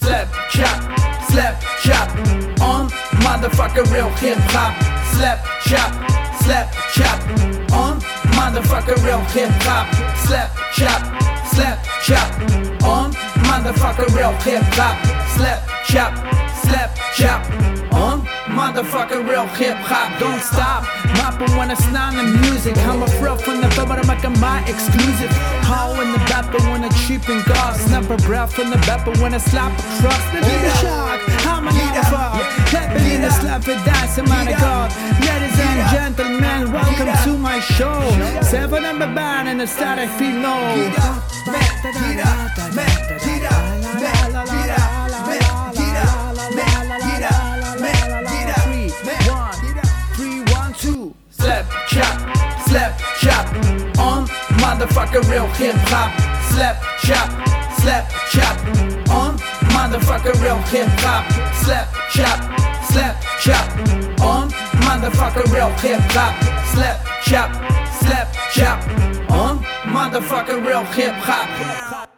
slap chop on motherfucker real hip hop. Slap chop on motherfucker real hip hop. Slap chop on motherfucker real hip hop. Slap chop on motherfucker real hip hop. Don't stop mopping when it's not the music. I'm a thrill from the top, but I'm making my exclusive. How in the rapper when I cheap and gas. Snap a breath from the rapper when I slap across the shock. I'm a motherfucker. Clapping in the slap it, that's a man of God. Ladies and gentlemen, welcome to my show. 7 number band and the start I feel no. Slap chop on motherfucker real hip hop. Slap chop on motherfucker real hip hop. Slap chop on motherfucker real hip hop. Slap chop on motherfucker real hip hop.